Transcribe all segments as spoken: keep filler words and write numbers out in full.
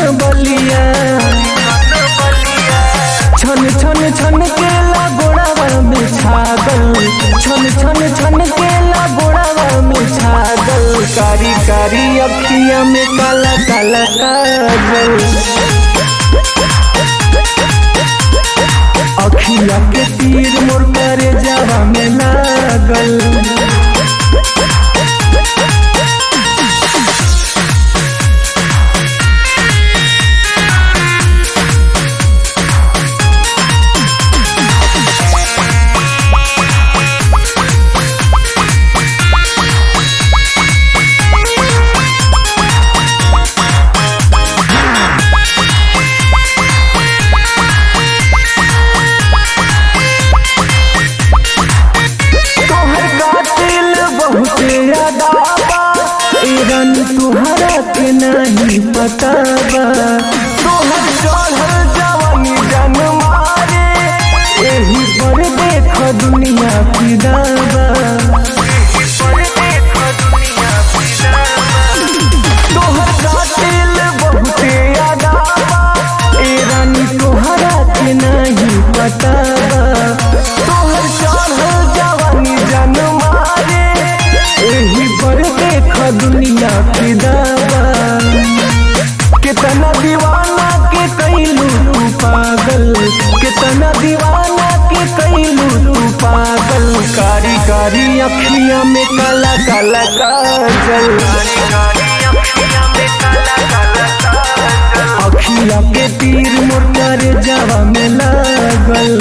बलिया छन छन छन के ला गोड़ावा में छागल छन छन छन के ला गोड़ावा में छागल कारी कारी अखिया में काला काला काजल अखिया के तीर मोर करे जावा में लागल तुहरा के नहीं पता बा तोहर चढ़ल जवानी जन मारे एही पर देख दुनिया फिदा बा तोहर कातिल बहुते यादा बा ए रानी तोहरा के नहीं पता बा तोहर चढ़ल जवानी जन मारे एही पर देख दुनिया फिदा बा कितना दीवाना के कैलू तू पागल कितना दीवाना के कैलू तू पागल कारी कारी अखिया में काला काला काजल अखिया के तीर मोर करे जावा में लागल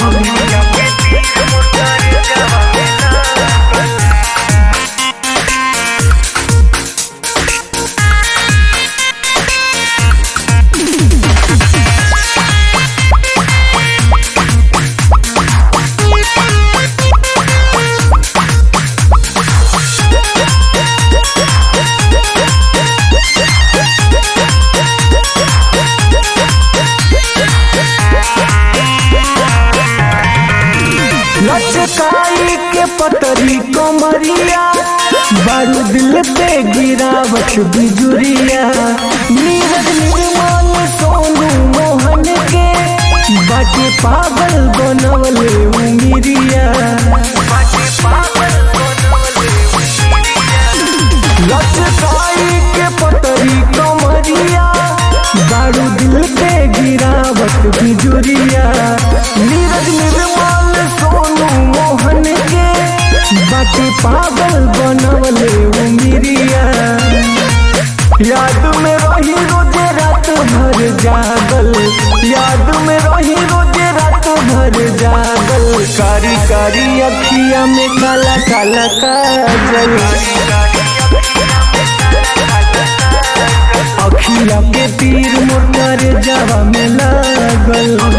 लचकाई के पतरी कमरिया बारू दिल पे गिरावत बिजुरिया नीरज निर्मल सोनू मोहन के बाटे पागल बनवले उमिरिया लचकाई के पतरी कमरिया बारू दिल पे गिरावत बिजुरिया नीरज निर्मल सोनू मोहन के बाटे पागल बनवले उमिरिया याद में रही रोजे रात भर जागल याद में रही रोजे रात भर जागल कारी कारी अखिया में काला काला काजल अखिया के तीर मोर करे जावा में लागल।